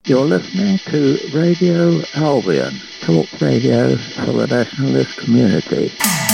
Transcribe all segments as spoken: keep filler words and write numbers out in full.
You're listening to Radio Albion, talk radio for the nationalist community.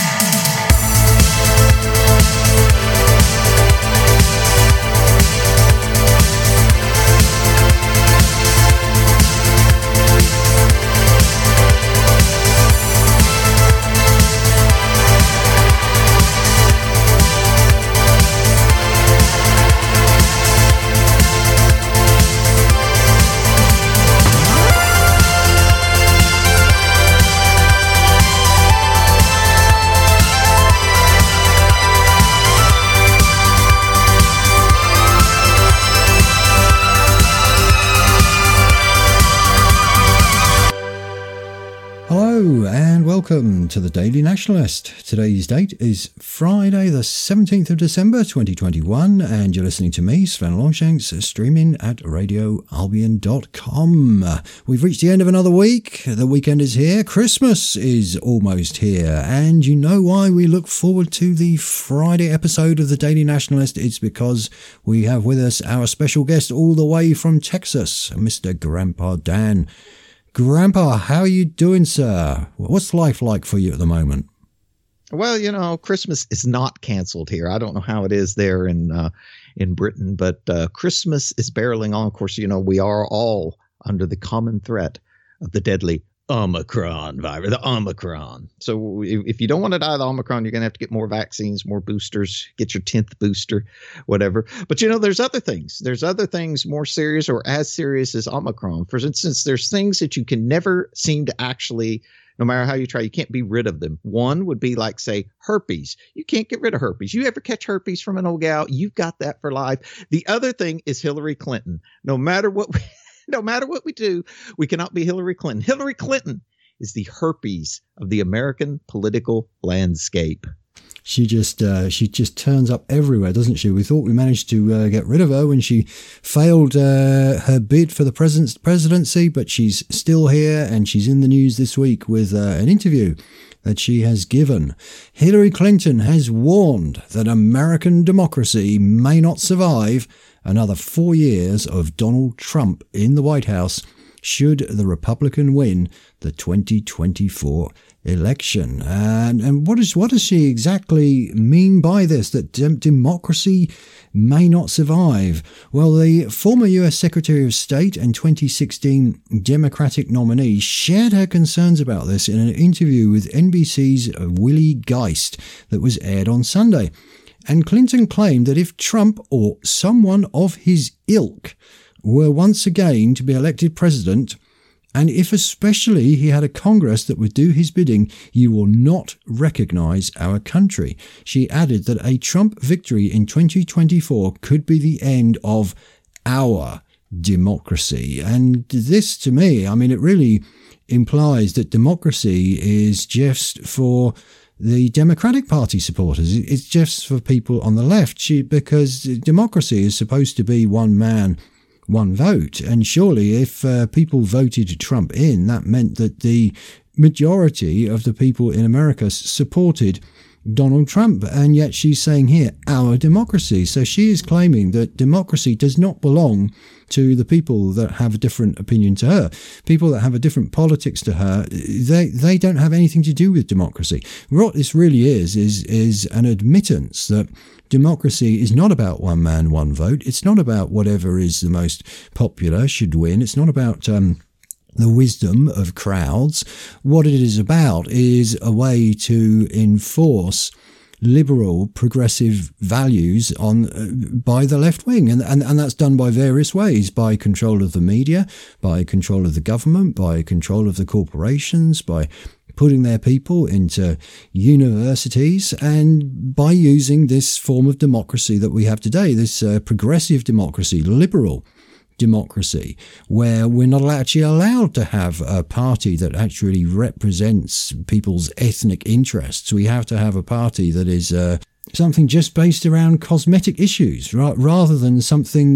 Welcome to the Daily Nationalist. Today's date is Friday the seventeenth of December twenty twenty-one, and you're listening to me, Sven Longshanks, streaming at radio albion dot com. We've reached the end of another week. The weekend is here. Christmas is almost here, and you know why we look forward to the Friday episode of the Daily Nationalist? It's because we have with us our special guest all the way from Texas, Mister Grandpa Dan. Grandpa, how are you doing, sir? What's life like for you at the moment? Well, you know, Christmas is not canceled here. I don't know how it is there in uh, in Britain, but uh, Christmas is barreling on. Of course, you know, we are all under the common threat of the deadly Omicron virus, the Omicron. So if, if you don't want to die of the Omicron, you're going to have to get more vaccines, more boosters, get your tenth booster, whatever. But, you know, there's other things. There's other things more serious or as serious as Omicron. For instance, there's things that you can never seem to actually, no matter how you try, you can't be rid of them. One would be like, say, herpes. You can't get rid of herpes. You ever catch herpes from an old gal? You've got that for life. The other thing is Hillary Clinton. No matter what we No matter what we do, we cannot be Hillary Clinton. Hillary Clinton is the herpes of the American political landscape. She just uh, she just turns up everywhere, doesn't she? We thought we managed to uh, get rid of her when she failed uh, her bid for the president's presidency, but she's still here, and she's in the news this week with uh, an interview that she has given. Hillary Clinton has warned that American democracy may not survive another four years of Donald Trump in the White House should the Republican win the twenty twenty-four election. And and what is what does she exactly mean by this, that de- democracy may not survive? Well, the former U S Secretary of State and twenty sixteen Democratic nominee shared her concerns about this in an interview with N B C's Willie Geist that was aired on Sunday. And Clinton claimed that if Trump or someone of his ilk were once again to be elected president, and if especially he had a Congress that would do his bidding, you will not recognize our country. She added that a Trump victory in twenty twenty-four could be the end of our democracy. And this, to me, I mean, it really implies that democracy is just for the Democratic Party supporters. It's just for people on the left, she, because democracy is supposed to be one man, one vote. And surely if uh, people voted Trump in, that meant that the majority of the people in America supported Donald Trump. And yet she's saying here, our democracy. So she is claiming that democracy does not belong to the people that have a different opinion to her. People that have a different politics to her, they they don't have anything to do with democracy. What this really is, is, is an admittance that democracy is not about one man, one vote. It's not about whatever is the most popular should win. It's not about um, the wisdom of crowds. What it is about is a way to enforce liberal, progressive values on uh, by the left wing. And, and, and that's done by various ways, by control of the media, by control of the government, by control of the corporations, by putting their people into universities, and by using this form of democracy that we have today, this uh, progressive democracy, liberal democracy, where we're not actually allowed to have a party that actually represents people's ethnic interests. We have to have a party that is uh, something just based around cosmetic issues, ra- rather than something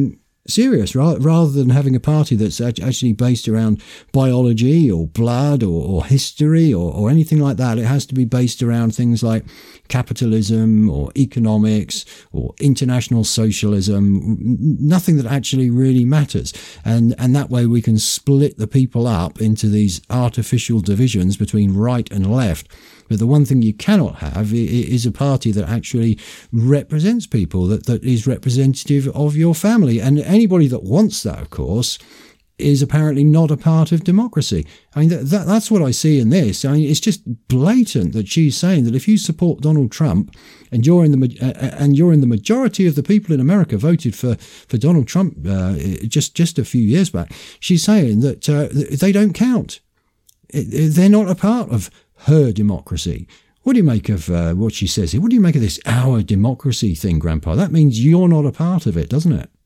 serious, rather, rather than having a party that's actually based around biology or blood or, or history or, or anything like that. It has to be based around things like capitalism or economics or international socialism, nothing that actually really matters. And, and that way we can split the people up into these artificial divisions between right and left. But the one thing you cannot have is a party that actually represents people, that, that is representative of your family. And anybody that wants that, of course, is apparently not a part of democracy. I mean, that, that, that's what I see in this. I mean, it's just blatant that she's saying that if you support Donald Trump and you're in the uh, and you're in the majority of the people in America voted for for Donald Trump uh, just just a few years back, she's saying that uh, they don't count. They're not a part of her democracy. What do you make of uh, what she says here? What do you make of this our democracy thing, Grandpa? That means you're not a part of it, doesn't it?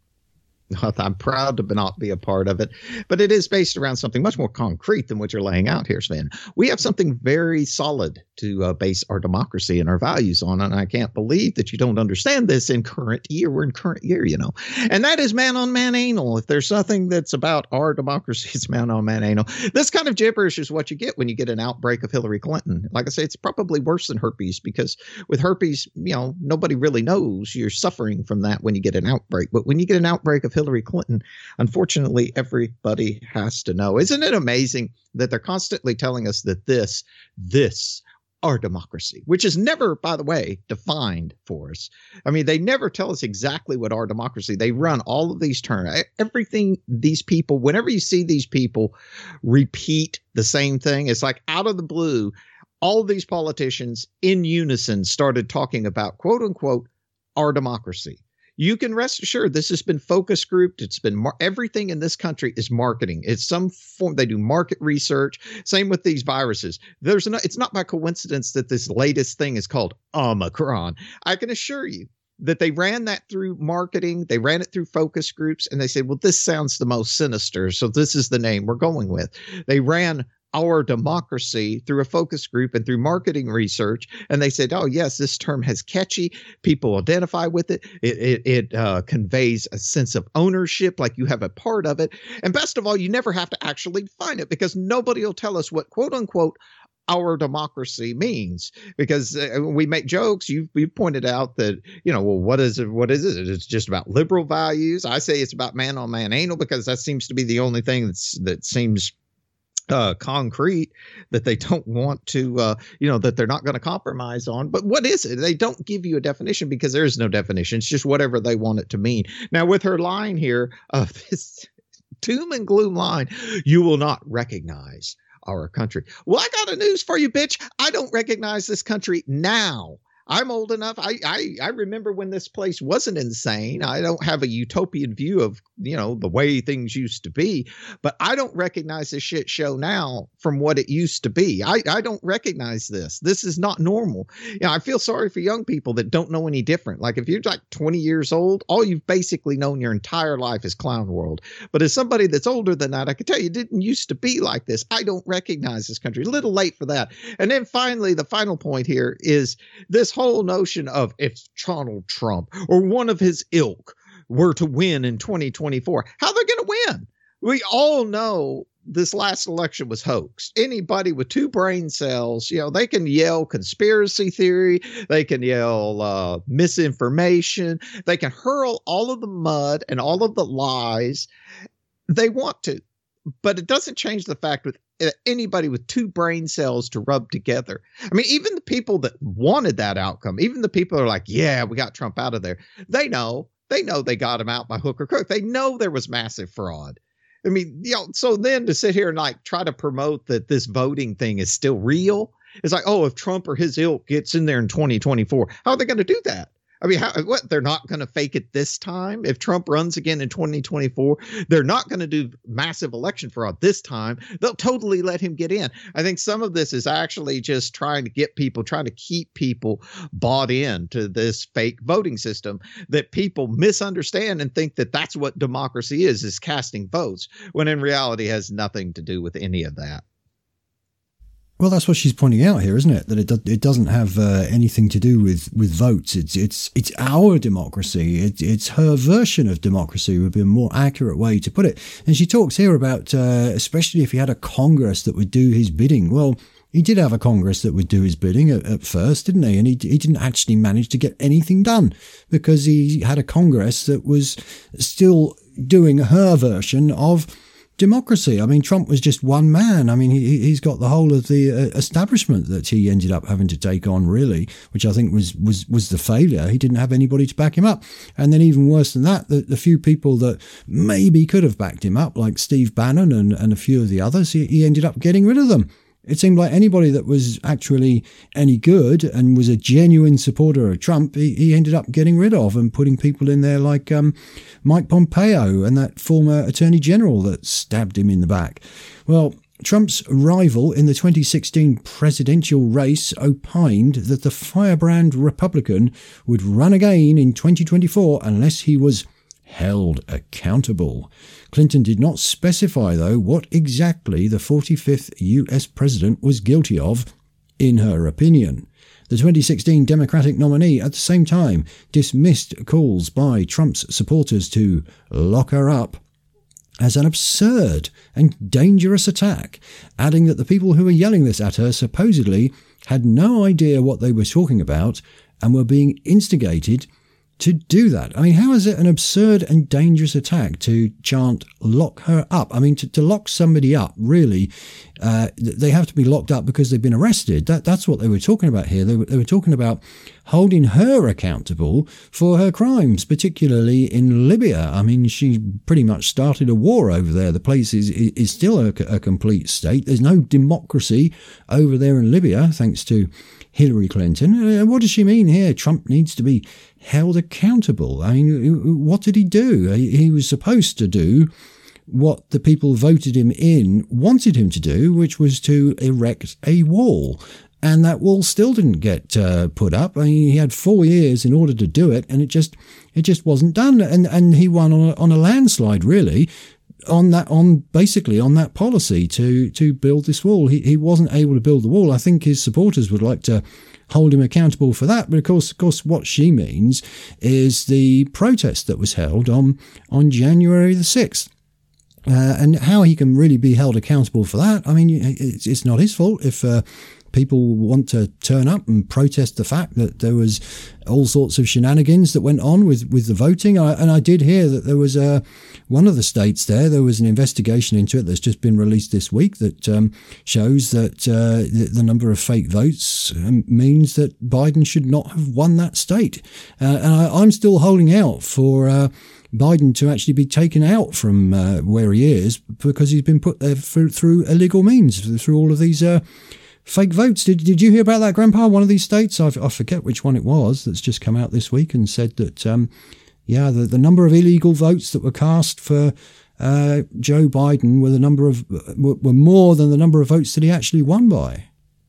I'm proud to not be a part of it, but it is based around something much more concrete than what you're laying out here, Sven. We have something very solid to uh, base our democracy and our values on, and I can't believe that you don't understand this in current year. We're in current year, you know, and that is man-on-man anal. If there's something that's about our democracy, it's man-on-man anal. This kind of gibberish is what you get when you get an outbreak of Hillary Clinton. Like I say, it's probably worse than herpes, because with herpes, you know, nobody really knows you're suffering from that when you get an outbreak. But when you get an outbreak of Hillary Clinton, unfortunately, everybody has to know. Isn't it amazing that they're constantly telling us that this, this, our democracy, which is never, by the way, defined for us. I mean, they never tell us exactly what our democracy. They run all of these terms. Everything these people, whenever you see these people repeat the same thing, it's like out of the blue, all of these politicians in unison started talking about, quote unquote, our democracy. You can rest assured this has been focus grouped. It's been mar- everything in this country is marketing. It's some form. They do market research. Same with these viruses. There's no, it's not by coincidence that this latest thing is called Omicron. I can assure you that they ran that through marketing. They ran it through focus groups, and they said, well, this sounds the most sinister, so this is the name we're going with. They ran our democracy through a focus group and through marketing research. And they said, oh, yes, this term has catchy. People identify with it. It, it, it uh, conveys a sense of ownership, like you have a part of it. And best of all, you never have to actually define it, because nobody will tell us what, quote unquote, our democracy means, because uh, we make jokes. You've, you've pointed out that, you know, well, what is it? What is it? It's just about liberal values. I say it's about man on man anal, because that seems to be the only thing that's, that seems Uh, concrete, that they don't want to, uh, you know, that they're not going to compromise on. But what is it? They don't give you a definition, because there is no definition. It's just whatever they want it to mean. Now, with her line here, uh, this doom and gloom line, you will not recognize our country. Well, I got a news for you, bitch. I don't recognize this country now. I'm old enough. I, I I remember when this place wasn't insane. I don't have a utopian view of, you know, the way things used to be, but I don't recognize this shit show now from what it used to be. I, I don't recognize this. This is not normal. You know, I feel sorry for young people that don't know any different. Like if you're like twenty years old, all you've basically known your entire life is Clown World. But as somebody that's older than that, I can tell you it didn't used to be like this. I don't recognize this country. A little late for that. And then finally, the final point here is this whole notion of if Donald Trump or one of his ilk were to win in twenty twenty-four, how they're going to win. We all know this last election was hoax. Anybody with two brain cells, you know, they can yell conspiracy theory. They can yell uh, misinformation. They can hurl all of the mud and all of the lies they want to. But it doesn't change the fact with anybody with two brain cells to rub together. I mean, even the people that wanted that outcome, even the people that are like, yeah, we got Trump out of there. They know, they know they got him out by hook or crook. They know there was massive fraud. I mean, you know, so then to sit here and like try to promote that this voting thing is still real. It's like, oh, if Trump or his ilk gets in there in twenty twenty-four, how are they going to do that? I mean, how, what, they're not going to fake it this time. If Trump runs again in twenty twenty-four, they're not going to do massive election fraud this time. They'll totally let him get in. I think some of this is actually just trying to get people, trying to keep people bought in to this fake voting system that people misunderstand and think that that's what democracy is, is casting votes, when in reality it has nothing to do with any of that. Well, that's what she's pointing out here, isn't it? That it do, it doesn't have uh, anything to do with, with votes. It's it's it's our democracy. It, it's her version of democracy would be a more accurate way to put it. And she talks here about, uh, especially if he had a Congress that would do his bidding. Well, he did have a Congress that would do his bidding at, at first, didn't he? And he he didn't actually manage to get anything done because he had a Congress that was still doing her version of democracy. I mean, Trump was just one man. I mean, he, he's got the whole of the uh, establishment that he ended up having to take on, really, which I think was was was the failure. He didn't have anybody to back him up. And then even worse than that, the, the few people that maybe could have backed him up, like Steve Bannon and, and a few of the others, he, he ended up getting rid of them. It seemed like anybody that was actually any good and was a genuine supporter of Trump, he, he ended up getting rid of and putting people in there like um, Mike Pompeo and that former attorney general that stabbed him in the back. Well, Trump's rival in the twenty sixteen presidential race opined that the firebrand Republican would run again in twenty twenty-four unless he was held accountable. Clinton did not specify, though, what exactly the forty-fifth U S president was guilty of, in her opinion. The twenty sixteen Democratic nominee, at the same time, dismissed calls by Trump's supporters to lock her up as an absurd and dangerous attack, adding that the people who were yelling this at her supposedly had no idea what they were talking about and were being instigated to do that. I mean, how is it an absurd and dangerous attack to chant lock her up? I mean, to, to lock somebody up, really, uh, they have to be locked up because they've been arrested. That That's what they were talking about here. They were, they were talking about holding her accountable for her crimes, particularly in Libya. I mean, she pretty much started a war over there. The place is, is still a, a complete state. There's no democracy over there in Libya, thanks to Hillary Clinton. Uh, what does she mean here? Trump needs to be held accountable. I mean, what did he do? He was supposed to do what the people voted him in wanted him to do, which was to erect a wall. And that wall still didn't get uh, put up. I mean, he had four years in order to do it, and it just it just wasn't done. And and he won on a, on a landslide, really, on that on basically on that policy to to build this wall. He he wasn't able to build the wall. I think his supporters would like to hold him accountable for that. But of course, of course, what she means is the protest that was held on on January the sixth. Uh, and how he can really be held accountable for that. I mean, it's, it's not his fault if uh, people want to turn up and protest the fact that there was all sorts of shenanigans that went on with, with the voting. I, and I did hear that there was uh, one of the states there, there was an investigation into it that's just been released this week that um, shows that uh, the, the number of fake votes um, means that Biden should not have won that state. Uh, and I, I'm still holding out for uh, Biden to actually be taken out from uh, where he is because he's been put there through, through illegal means, through all of these uh, fake votes. Did Did you hear about that, Grandpa? One of these states, I, I forget which one it was, that's just come out this week and said that, um, yeah, the, the number of illegal votes that were cast for uh, Joe Biden were the number of were, were more than the number of votes that he actually won by.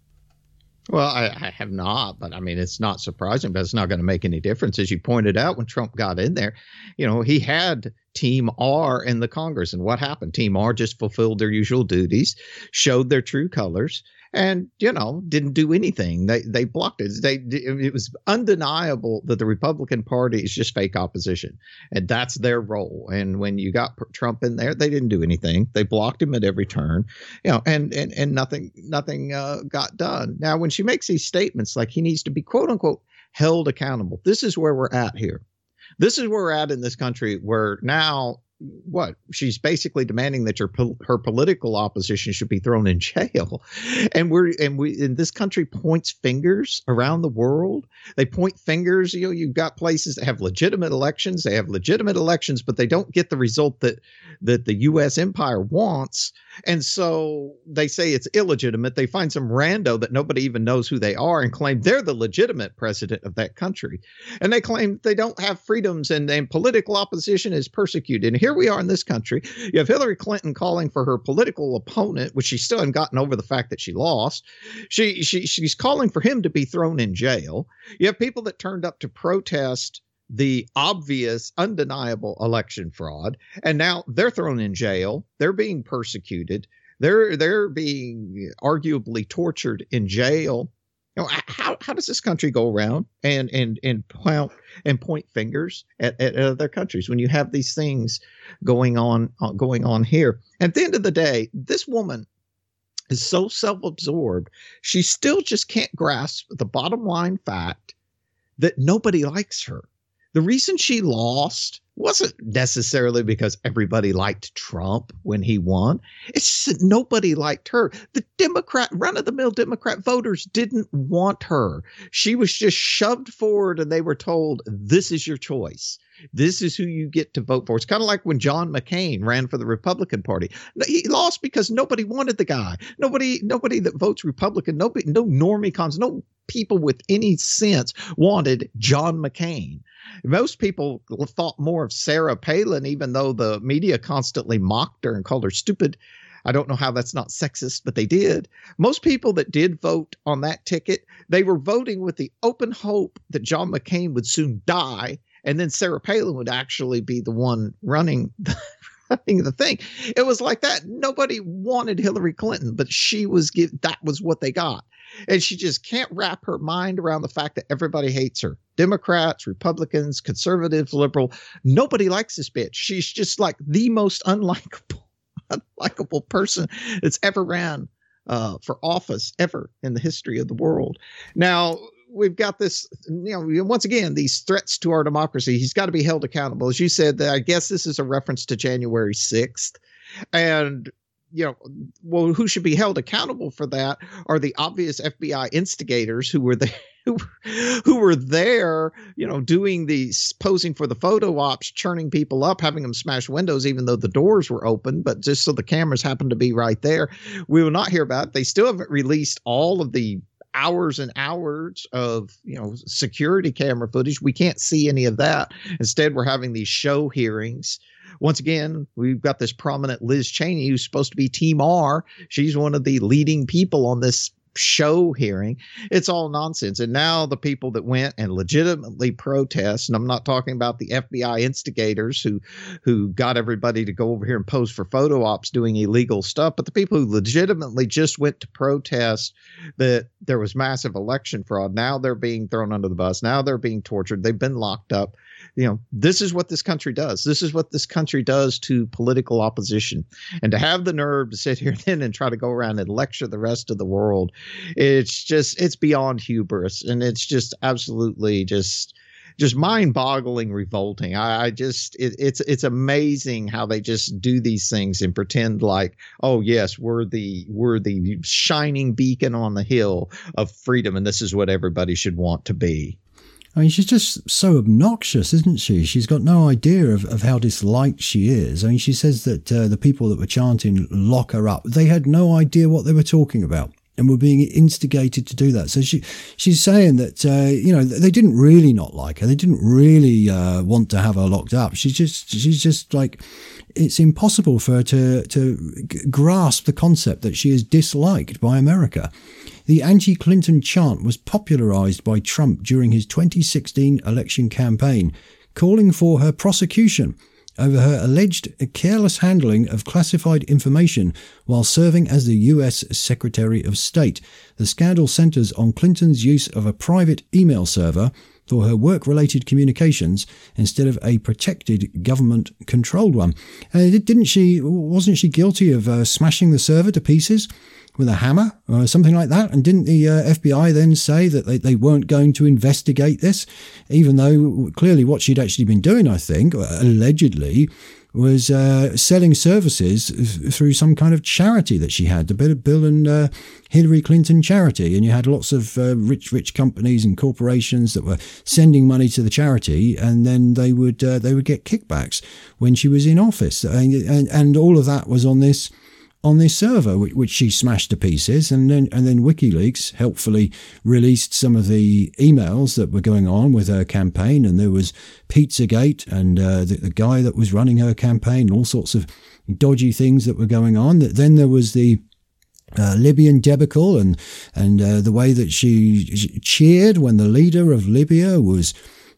Well, I, I have not, but I mean, it's not surprising, but it's not going to make any difference. As you pointed out, when Trump got in there, you know, he had Team R in the Congress. And what happened? Team R just fulfilled their usual duties, showed their true colors, and, you know, didn't do anything. They they blocked it. They It was undeniable that the Republican Party is just fake opposition, and that's their role. And when you got Trump in there, they didn't do anything. They blocked him at every turn, you know, and and and nothing nothing uh, got done. Now, when she makes these statements like he needs to be, quote unquote, held accountable, this is where we're at here. This is where we're at in this country, where now what she's basically demanding that your her political opposition should be thrown in jail. And we're and we in this country points fingers around the world. They point fingers. You know, you've got places that have legitimate elections. They have legitimate elections, but they don't get the result that that the U S empire wants. And so they say it's illegitimate. They find some rando that nobody even knows who they are and claim they're the legitimate president of that country. And they claim they don't have freedoms and, and political opposition is persecuted. And here we are in this country. You have Hillary Clinton calling for her political opponent, which she still hasn't gotten over the fact that she lost. She, she she's calling for him to be thrown in jail. You have people that turned up to protest the obvious, undeniable election fraud, and now they're thrown in jail. They're being persecuted. They're they're being arguably tortured in jail. You know, how how does this country go around and and and point and point fingers at, at other countries when you have these things going on uh, going on here? At the end of the day, this woman is so self-absorbed, she still just can't grasp the bottom line fact that nobody likes her. The reason she lost wasn't necessarily because everybody liked Trump when he won. It's just that nobody liked her. The Democrat, run-of-the-mill Democrat voters didn't want her. She was just shoved forward and they were told, this is your choice. This is who you get to vote for. It's kind of like when John McCain ran for the Republican Party. He lost because nobody wanted the guy. Nobody, nobody that votes Republican, nobody, no normie cons, no people with any sense wanted John McCain. Most people thought more of Sarah Palin, even though the media constantly mocked her and called her stupid. I don't know how that's not sexist, but they did. Most people that did vote on that ticket, they were voting with the open hope that John McCain would soon die, and then Sarah Palin would actually be the one running the, running the thing. It was like that. Nobody wanted Hillary Clinton, but she was give, that was what they got. And she just can't wrap her mind around the fact that everybody hates her. Democrats, Republicans, conservatives, liberal. Nobody likes this bitch. She's just like the most unlikable, unlikable person that's ever ran uh, for office ever in the history of the world. Now, we've got this, you know, once again, these threats to our democracy. He's got to be held accountable. As you said, I guess this is a reference to January sixth. And you know, well, who should be held accountable for that are the obvious F B I instigators who were there, who, who were there, you know, doing these, posing for the photo ops, churning people up, having them smash windows, even though the doors were open, but just so the cameras happened to be right there. We will not hear about it. They still haven't released all of the hours and hours of, you know, security camera footage. We can't see any of that. Instead, we're having these show hearings. Once again, we've got this prominent Liz Cheney who's supposed to be Team R. She's one of the leading people on this show hearing. It's all nonsense. And now the people that went and legitimately protest, and I'm not talking about the F B I instigators who who got everybody to go over here and pose for photo ops doing illegal stuff, but the people who legitimately just went to protest that there was massive election fraud. Now they're being thrown under the bus. Now they're being tortured. They've been locked up. You know, this is what this country does. This is what this country does to political opposition. And to have the nerve to sit here then and try to go around and lecture the rest of the world, it's just, it's beyond hubris. And it's just absolutely just, just mind-boggling, revolting. I, I just, it, it's, it's amazing how they just do these things and pretend like, oh yes, we're the, we're the shining beacon on the hill of freedom. And this is what everybody should want to be. I mean, she's just so obnoxious, isn't she? She's got no idea of, of how disliked she is. I mean, she says that uh, the people that were chanting, lock her up, they had no idea what they were talking about and were being instigated to do that. So she she's saying that, uh, you know, they didn't really not like her. They didn't really uh, want to have her locked up. She's just, she's just like, it's impossible for her to, to g- grasp the concept that she is disliked by America. The anti-Clinton chant was popularized by Trump during his twenty sixteen election campaign, calling for her prosecution over her alleged careless handling of classified information while serving as the U S Secretary of State. The scandal centers on Clinton's use of a private email server for her work-related communications instead of a protected government-controlled one. Uh, didn't she? Wasn't she guilty of uh, smashing the server to pieces with a hammer or something like that? And didn't the uh, F B I then say that they, they weren't going to investigate this, even though clearly what she'd actually been doing, I think, allegedly, was uh, selling services through some kind of charity that she had, the Bill and uh, Hillary Clinton charity. And you had lots of uh, rich, rich companies and corporations that were sending money to the charity, and then they would uh, they would get kickbacks when she was in office. And, and, and all of that was on this on this server, which, which she smashed to pieces. And then and then WikiLeaks helpfully released some of the emails that were going on with her campaign. And there was Pizzagate and uh, the, the guy that was running her campaign, all sorts of dodgy things that were going on. Then there was the Uh, Libyan debacle and and uh, the way that she, she cheered when the leader of Libya was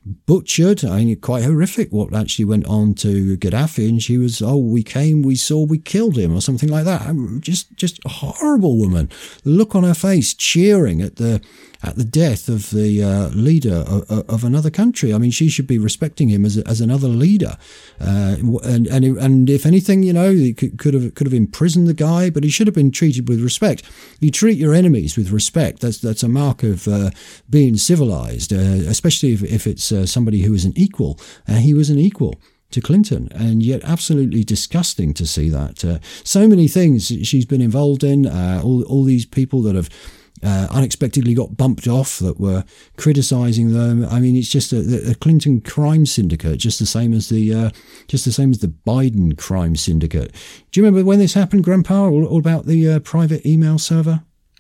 butchered. I mean, quite horrific what actually went on to Gaddafi. And she was, oh, we came, we saw, we killed him, or something like that. Just, just a horrible woman. The look on her face, cheering at the at the death of the uh, leader of, of another country. I mean, she should be respecting him as as another leader. Uh, and and and if anything, you know, he could, could have could have imprisoned the guy, but he should have been treated with respect. You treat your enemies with respect. That's that's a mark of uh, being civilized, uh, especially if, if it's uh, somebody who is an equal. And he was an equal to Clinton, and yet absolutely disgusting to see that. Uh, so many things she's been involved in. Uh, all all these people that have Uh, unexpectedly got bumped off that were criticising them. I mean, it's just a, a Clinton crime syndicate, just the same as the uh, just the same as the Biden crime syndicate. Do you remember when this happened, Grandpa? All, all about the uh, private email server.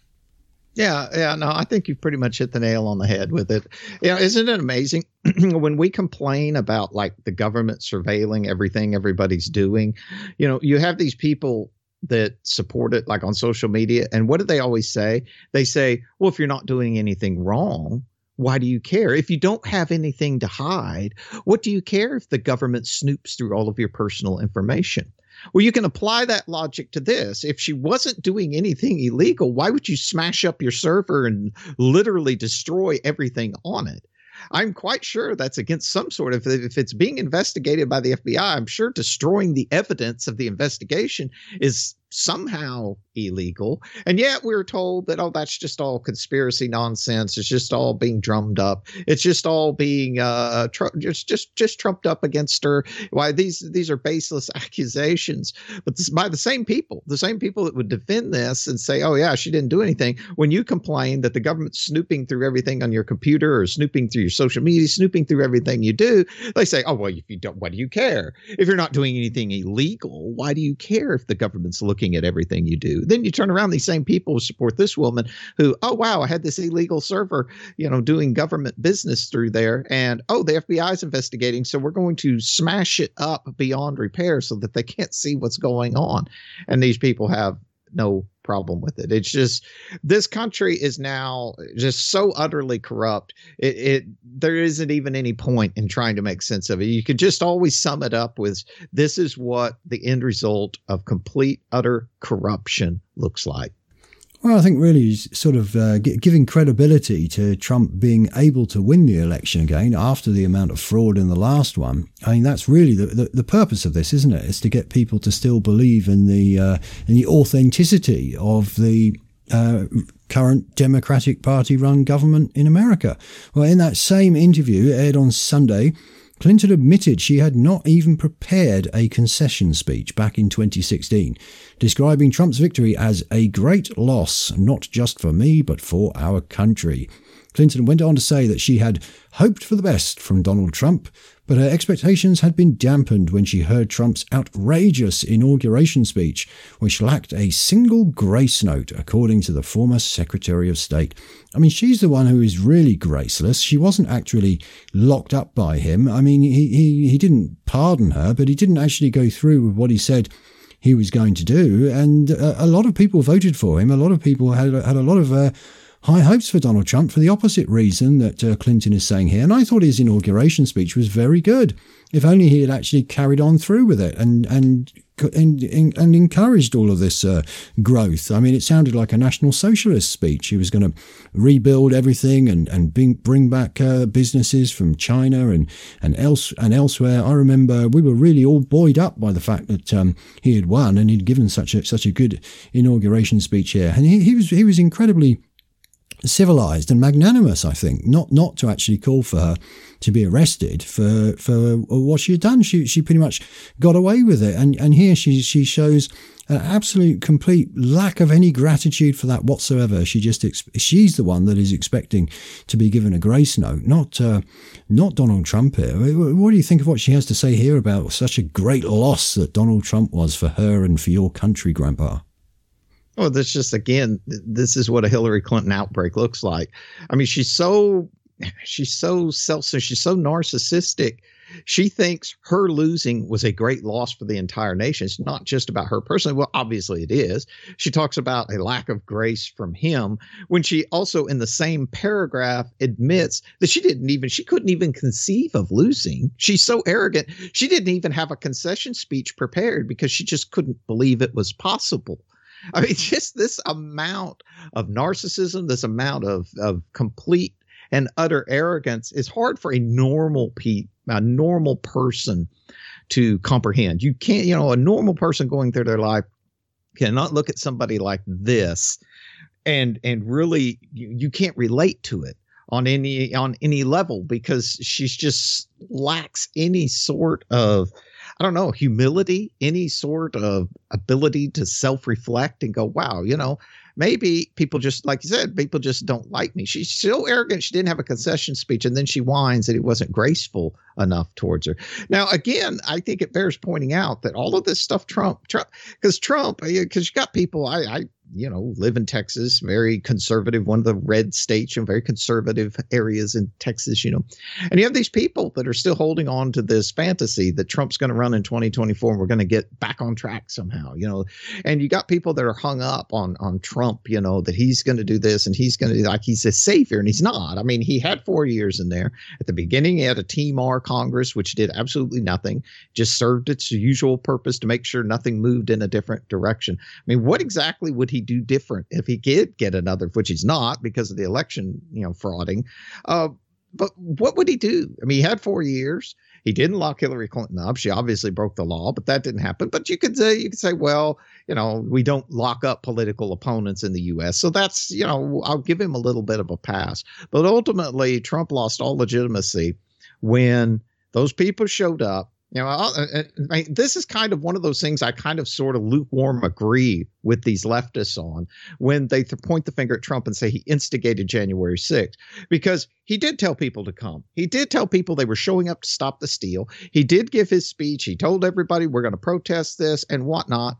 Yeah, yeah, no, I think you've pretty much hit the nail on the head with it. Yeah, isn't it amazing when we complain about like the government surveilling everything everybody's doing? You know, you have these people that support it, like on social media. And what do they always say? They say, well, if you're not doing anything wrong, why do you care? If you don't have anything to hide, what do you care if the government snoops through all of your personal information? Well, you can apply that logic to this. If she wasn't doing anything illegal, why would you smash up your server and literally destroy everything on it? I'm quite sure that's against some sort of, if it's being investigated by the F B I, I'm sure destroying the evidence of the investigation is somehow illegal. And yet we're told that, oh, that's just all conspiracy nonsense. It's just all being drummed up. It's just all being uh, tr- just just just trumped up against her. Why these these are baseless accusations. But this, by the same people, the same people that would defend this and say, oh, yeah, she didn't do anything. When you complain that the government's snooping through everything on your computer or snooping through your social media, snooping through everything you do, they say, oh, well, if you don't, what do you care? If you're not doing anything illegal, why do you care if the government's looking at everything you do? Then you turn around, these same people who support this woman who, oh, wow, I had this illegal server, you know, doing government business through there. And, oh, the F B I is investigating. So we're going to smash it up beyond repair so that they can't see what's going on. And these people have no problem with it. It's just, this country is now just so utterly corrupt. It, it there isn't even any point in trying to make sense of it. You could just always sum it up with, this is what the end result of complete utter corruption looks like. Well, I think really sort of uh, giving credibility to Trump being able to win the election again after the amount of fraud in the last one. I mean, that's really the, the, the purpose of this, isn't it? It's to get people to still believe in the uh, in the authenticity of the uh, current Democratic Party-run government in America. Well, in that same interview aired on Sunday, Clinton admitted she had not even prepared a concession speech back in twenty sixteen, describing Trump's victory as a great loss, not just for me, but for our country. Clinton went on to say that she had hoped for the best from Donald Trump, but her expectations had been dampened when she heard Trump's outrageous inauguration speech, which lacked a single grace note, according to the former Secretary of State. I mean, she's the one who is really graceless. She wasn't actually locked up by him. I mean, he, he, he didn't pardon her, but he didn't actually go through with what he said he was going to do. And a, a lot of people voted for him. A lot of people had, had a lot of uh, high hopes for Donald Trump for the opposite reason that uh, Clinton is saying here. And I thought his inauguration speech was very good. If only he had actually carried on through with it and and and, and encouraged all of this uh, growth. I mean, it sounded like a National Socialist speech. He was going to rebuild everything and and bring, bring back uh, businesses from China and and else and elsewhere. I remember we were really all buoyed up by the fact that um, he had won and he'd given such a such a good inauguration speech here. And he, he was he was incredibly civilized and magnanimous, I think, not not to actually call for her to be arrested for for what she had done. She she pretty much got away with it, and and here she she shows an absolute complete lack of any gratitude for that whatsoever. She just she's the one that is expecting to be given a grace note, not uh, not Donald Trump here. What do you think of what she has to say here about such a great loss that Donald Trump was for her and for your country, Grandpa? Oh, this just, again, this is what a Hillary Clinton outbreak looks like. I mean, she's so she's so self-centered. She's so narcissistic. She thinks her losing was a great loss for the entire nation. It's not just about her personally. Well, obviously it is. She talks about a lack of grace from him when she also in the same paragraph admits that she didn't even, she couldn't even conceive of losing. She's so arrogant. She didn't even have a concession speech prepared because she just couldn't believe it was possible. I mean, just this amount of narcissism, this amount of, of complete and utter arrogance is hard for a normal pe- a normal person to comprehend. You can't, you know, a normal person going through their life cannot look at somebody like this and and really you, you can't relate to it on any on any level because she's just lacks any sort of, I don't know, humility, any sort of ability to self-reflect and go, wow, you know, maybe people just, like you said, people just don't like me. She's so arrogant. She didn't have a concession speech. And then she whines that it wasn't graceful enough towards her. Now, again, I think it bears pointing out that all of this stuff, Trump, Trump, because Trump, because you got people, I, I, you know, live in Texas, very conservative, one of the red states, you know, very conservative areas in Texas, you know, and you have these people that are still holding on to this fantasy that Trump's going to run in twenty twenty-four and we're going to get back on track somehow, you know, and you got people that are hung up on, on Trump, you know, that he's going to do this and he's going to do like he's a savior, and he's not. I mean, he had four years in there. At the beginning, he had a Team R Congress, which did absolutely nothing, just served its usual purpose to make sure nothing moved in a different direction. I mean, what exactly would he do different if he did get another, which he's not because of the election, you know, frauding. Uh, but what would he do? I mean, he had four years. He didn't lock Hillary Clinton up. She obviously broke the law, but that didn't happen. But you could say, you could say, well, you know, we don't lock up political opponents in the U S. So that's, you know, I'll give him a little bit of a pass. But ultimately, Trump lost all legitimacy when those people showed up. You know, I, I, this is kind of one of those things I kind of sort of lukewarm agree with these leftists on when they th- point the finger at Trump and say he instigated January sixth, because he did tell people to come. He did tell people they were showing up to stop the steal. He did give his speech. He told everybody we're going to protest this and whatnot.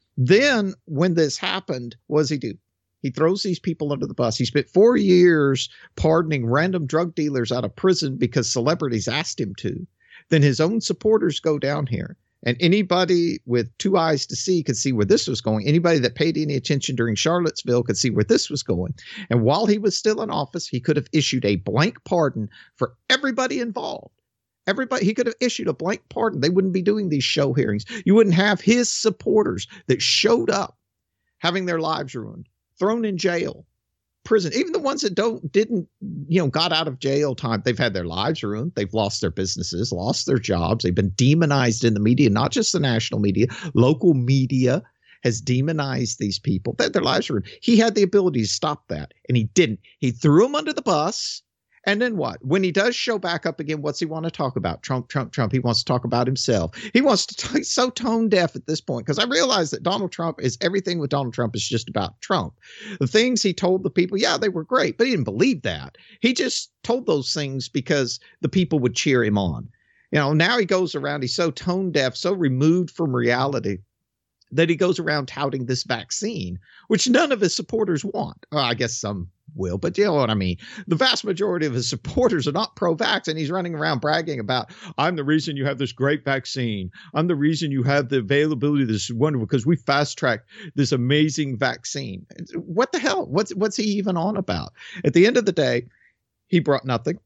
Then when this happened, what does he do? He throws these people under the bus. He spent four years pardoning random drug dealers out of prison because celebrities asked him to. Then his own supporters go down here. And anybody with two eyes to see could see where this was going. Anybody that paid any attention during Charlottesville could see where this was going. And while he was still in office, he could have issued a blank pardon for everybody involved. Everybody, he could have issued a blank pardon. They wouldn't be doing these show hearings. You wouldn't have his supporters that showed up having their lives ruined, thrown in jail, prison. Even the ones that don't didn't, you know, got out of jail time, they've had their lives ruined. They've lost their businesses, lost their jobs. They've been demonized in the media, not just the national media. Local media has demonized these people. They had their lives ruined. He had the ability to stop that, and he didn't. He threw them under the bus. And then what? When he does show back up again, what's he want to talk about? Trump, Trump, Trump. He wants to talk about himself. He wants to talk, so tone deaf at this point, because I realize that Donald Trump is everything with Donald Trump is just about Trump. The things he told the people, yeah, they were great, but he didn't believe that. He just told those things because the people would cheer him on. You know, now he goes around, he's so tone deaf, so removed from reality that he goes around touting this vaccine, which none of his supporters want. Well, I guess some will, but you know what I mean? The vast majority of his supporters are not pro-vax, and he's running around bragging about, I'm the reason you have this great vaccine. I'm the reason you have the availability of this wonderful, because we fast-tracked this amazing vaccine. What the hell? What's, what's he even on about? At the end of the day, he brought nothing.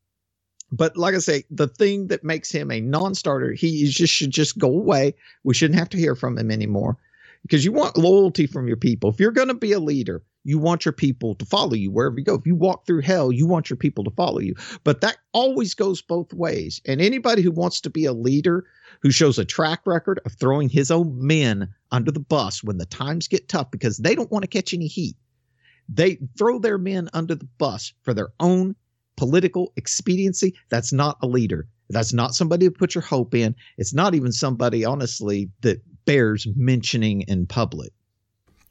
But like I say, the thing that makes him a non-starter, he just should just go away. We shouldn't have to hear from him anymore, because you want loyalty from your people. If you're going to be a leader, you want your people to follow you wherever you go. If you walk through hell, you want your people to follow you. But that always goes both ways. And anybody who wants to be a leader, who shows a track record of throwing his own men under the bus when the times get tough because they don't want to catch any heat, they throw their men under the bus for their own political expediency. That's not a leader. That's not somebody to put your hope in. It's not even somebody, honestly, that bears mentioning in public.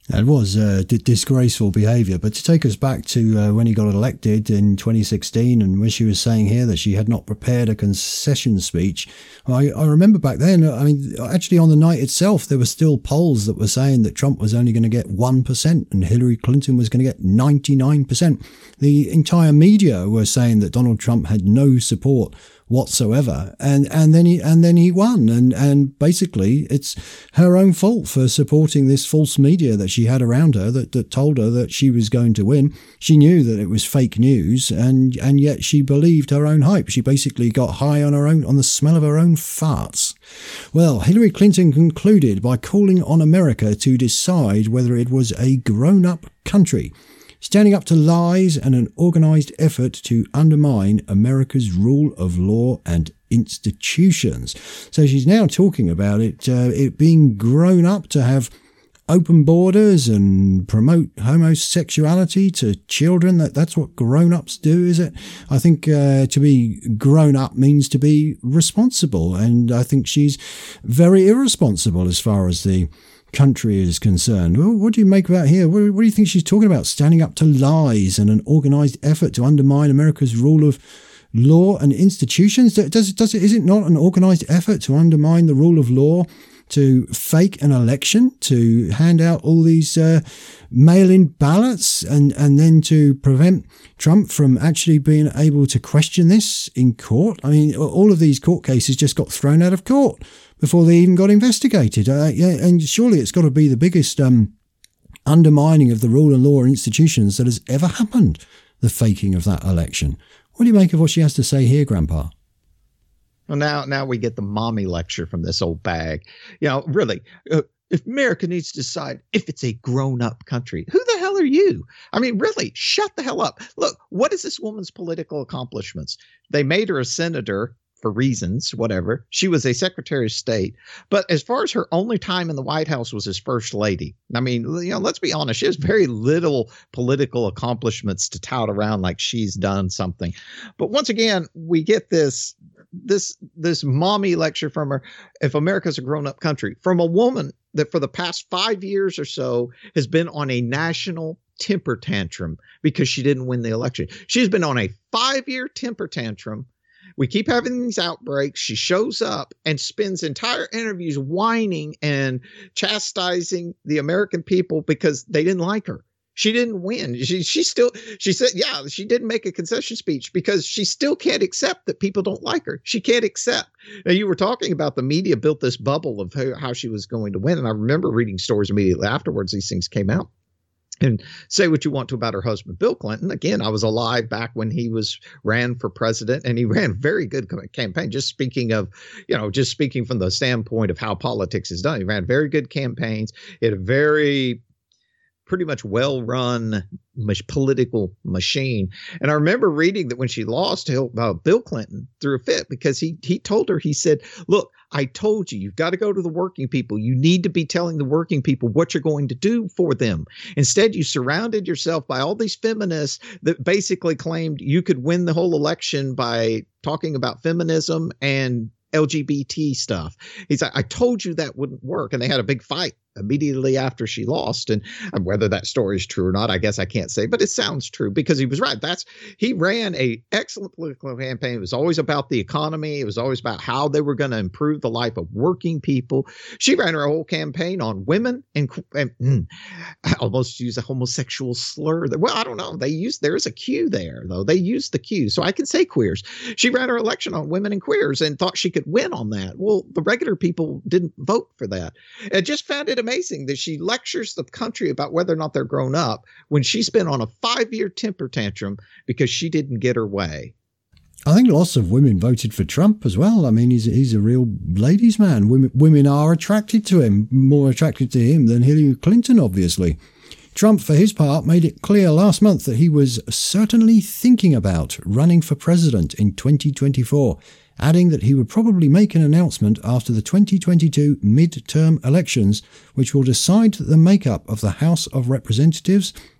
It was uh, d- disgraceful behaviour. But to take us back to uh, when he got elected in twenty sixteen, and when she was saying here that she had not prepared a concession speech, I, I remember back then, I mean, actually on the night itself, there were still polls that were saying that Trump was only going to get one percent and Hillary Clinton was going to get ninety-nine percent. The entire media were saying that Donald Trump had no support whatsoever, and and then he and then he won, and and basically it's her own fault for supporting this false media that she had around her that, that told her that she was going to win. She knew that it was fake news, and and yet she believed her own hype. She basically got high on her own on the smell of her own farts. Well, Hillary Clinton concluded by calling on America to decide whether it was a grown-up country, standing up to lies and an organised effort to undermine America's rule of law and institutions. So she's now talking about it, uh, it being grown up to have open borders and promote homosexuality to children. That that's what grown-ups do, is it? I think uh, to be grown up means to be responsible, and I think she's very irresponsible as far as the country is concerned. Well, what do you make about here? What, what do you think she's talking about? Standing up to lies and an organised effort to undermine America's rule of law and institutions. Does does it? Is it not an organised effort to undermine the rule of law, to fake an election, to hand out all these uh, mail-in ballots, and and then to prevent Trump from actually being able to question this in court? I mean, all of these court cases just got thrown out of court before they even got investigated. Uh, yeah, and surely it's got to be the biggest um, undermining of the rule of law institutions that has ever happened, the faking of that election. What do you make of what she has to say here, Grandpa? Well, now, now we get the mommy lecture from this old bag. You know, really, uh, if America needs to decide if it's a grown-up country, who the hell are you? I mean, really, shut the hell up. Look, what is this woman's political accomplishments? They made her a senator for reasons, whatever. She was a Secretary of State. But as far as her only time in the White House was as First Lady. I mean, you know, let's be honest. She has very little political accomplishments to tout around like she's done something. But once again, we get this this this mommy lecture from her, if America's a grown-up country, from a woman that for the past five years or so has been on a national temper tantrum because she didn't win the election. She's been on a five-year temper tantrum. We keep having these outbreaks. She shows up and spends entire interviews whining and chastising the American people because they didn't like her. She didn't win. She she still, she said, yeah, she didn't make a concession speech because she still can't accept that people don't like her. She can't accept. Now, you were talking about the media built this bubble of how, how she was going to win. And I remember reading stories immediately afterwards these things came out. And say what you want to about her husband, Bill Clinton. Again, I was alive back when he was ran for president, and he ran very good campaign. Just speaking of, you know, just speaking from the standpoint of how politics is done, he ran very good campaigns. He had a very pretty much well-run political machine. And I remember reading that when she lost, uh, Bill Clinton threw a fit because he he told her, he said, look, I told you, you've got to go to the working people. You need to be telling the working people what you're going to do for them. Instead, you surrounded yourself by all these feminists that basically claimed you could win the whole election by talking about feminism and L G B T stuff. He's like, I told you that wouldn't work. And they had a big fight immediately after she lost. And whether that story is true or not, I guess I can't say, but it sounds true because he was right. That's he ran a excellent political campaign. It was always about the economy. It was always about how they were going to improve the life of working people. She ran her whole campaign on women and, and mm, I almost use a homosexual slur. Well, I don't know. They used, there is a Q there though. They used the Q. So I can say queers. She ran her election on women and queers and thought she could win on that. Well, the regular people didn't vote for that. I just found it amazing that she lectures the country about whether or not they're grown up when she's been on a five-year temper tantrum because she didn't get her way. I think lots of women voted for Trump as well. I mean, he's he's a real ladies' man. Women women are attracted to him, more attracted to him than Hillary Clinton, obviously. Trump, for his part, made it clear last month that he was certainly thinking about running for president in twenty twenty-four, adding that he would probably make an announcement after the twenty twenty-two midterm elections, which will decide the makeup of the House of Representatives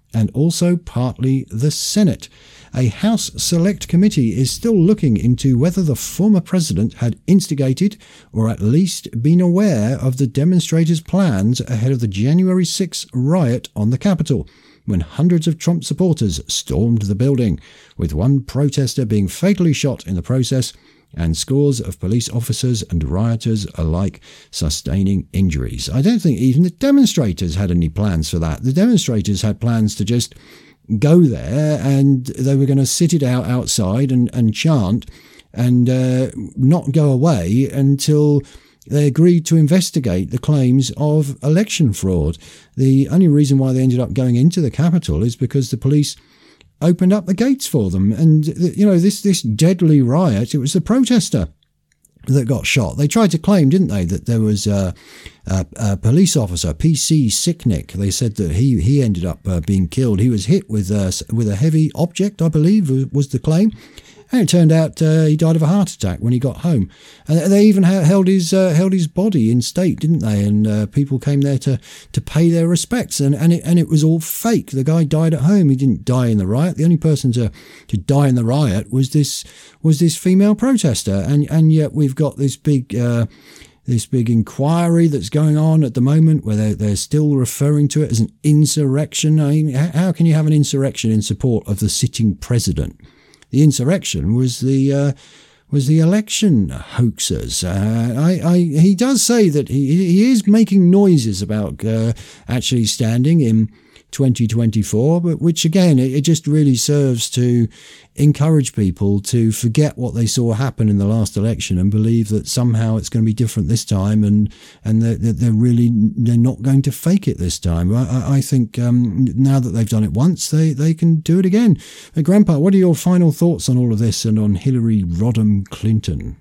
and also partly the Senate. A House Select Committee is still looking into whether the former president had instigated or at least been aware of the demonstrators' plans ahead of the January sixth riot on the Capitol, when hundreds of Trump supporters stormed the building, with one protester being fatally shot in the process and scores of police officers and rioters alike sustaining injuries. I don't think even the demonstrators had any plans for that. The demonstrators had plans to just go there and they were going to sit it out outside and, and chant and uh, not go away until they agreed to investigate the claims of election fraud. The only reason why they ended up going into the Capitol is because the police opened up the gates for them. And, you know, this, this deadly riot, it was the protester that got shot. They tried to claim, didn't they, that there was a, a, a police officer, P C Sicknick. They said that he he ended up uh, being killed. He was hit with a, with a heavy object, I believe, was the claim. And it turned out uh, he died of a heart attack when he got home. And they even ha- held his uh, held his body in state, didn't they? And uh, people came there to, to pay their respects. And and it, and it was all fake. The guy died at home. He didn't die in the riot. The only person to, to die in the riot was this was this female protester. And and yet we've got this big uh, this big inquiry that's going on at the moment, where they're, they're still referring to it as an insurrection. I mean, how can you have an insurrection in support of the sitting president? The insurrection was the uh, was the election hoaxers. Uh, I, I, he does say that he, he is making noises about uh, actually standing in twenty twenty-four, but which again, it, it just really serves to encourage people to forget what they saw happen in the last election and believe that somehow it's going to be different this time, and and that they're, they're really they're not going to fake it this time. I, I think um, now that they've done it once, they they can do it again. Uh, Grandpa, what are your final thoughts on all of this and on Hillary Rodham Clinton?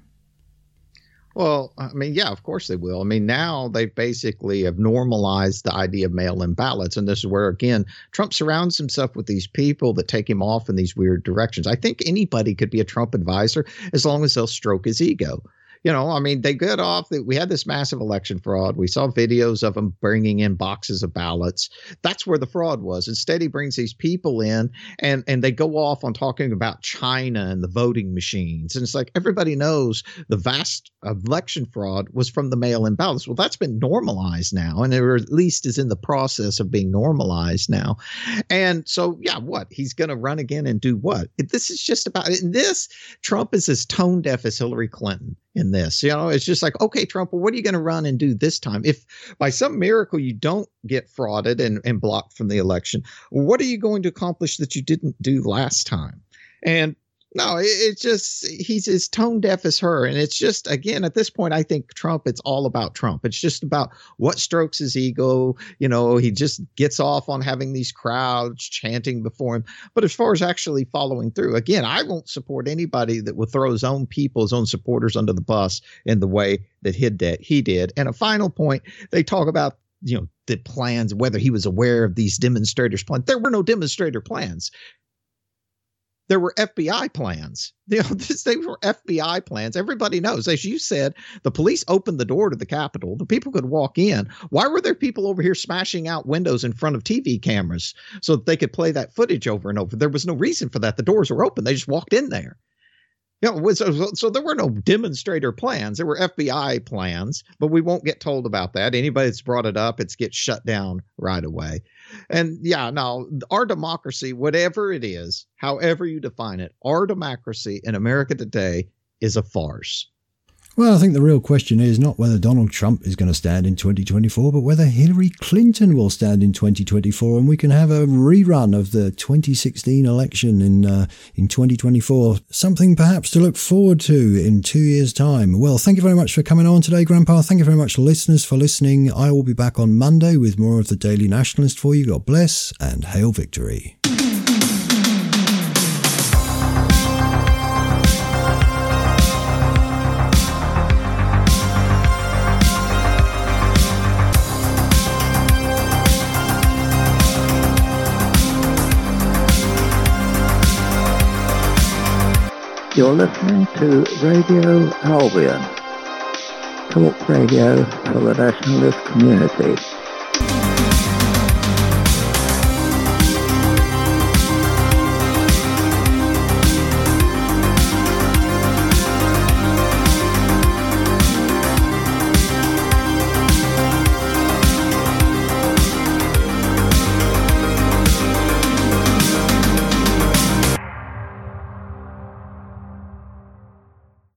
Well, I mean, yeah, of course they will. I mean, now they basically have normalized the idea of mail-in ballots. And this is where, again, Trump surrounds himself with these people that take him off in these weird directions. I think anybody could be a Trump advisor as long as they'll stroke his ego. You know, I mean, they get off that we had this massive election fraud. We saw videos of them bringing in boxes of ballots. That's where the fraud was. Instead, he brings these people in and, and they go off on talking about China and the voting machines. And it's like everybody knows the vast election fraud was from the mail-in ballots. Well, that's been normalized now, and it or at least is in the process of being normalized now. And so, yeah, what? He's going to run again and do what? This is just about in this. Trump is as tone deaf as Hillary Clinton in this. You know, it's just like, okay, Trump, well, what are you going to run and do this time? If by some miracle you don't get frauded and, and blocked from the election, what are you going to accomplish that you didn't do last time? And no, it, it's just he's as tone deaf as her. And it's just, again, at this point, I think Trump, it's all about Trump. It's just about what strokes his ego. You know, he just gets off on having these crowds chanting before him. But as far as actually following through, again, I won't support anybody that will throw his own people, his own supporters under the bus in the way that he did. He did. And a final point, they talk about, you know, the plans, whether he was aware of these demonstrators' plans. There were no demonstrator plans. There were F B I plans. You know, this, they were F B I plans. Everybody knows, as you said, the police opened the door to the Capitol. The people could walk in. Why were there people over here smashing out windows in front of T V cameras so that they could play that footage over and over? There was no reason for that. The doors were open. They just walked in there. You know, so, so there were no demonstrator plans. There were F B I plans, but we won't get told about that. Anybody that's brought it up, it gets shut down right away. And yeah, no, our democracy, whatever it is, however you define it, our democracy in America today is a farce. Well, I think the real question is not whether Donald Trump is going to stand in twenty twenty-four, but whether Hillary Clinton will stand in twenty twenty-four, and we can have a rerun of the twenty sixteen election in uh, in twenty twenty-four. Something perhaps to look forward to in two years' time. Well, thank you very much for coming on today, Grandpa. Thank you very much, listeners, for listening. I will be back on Monday with more of the Daily Nationalist for you. God bless and hail victory. You're listening to Radio Albion, talk radio for the nationalist community.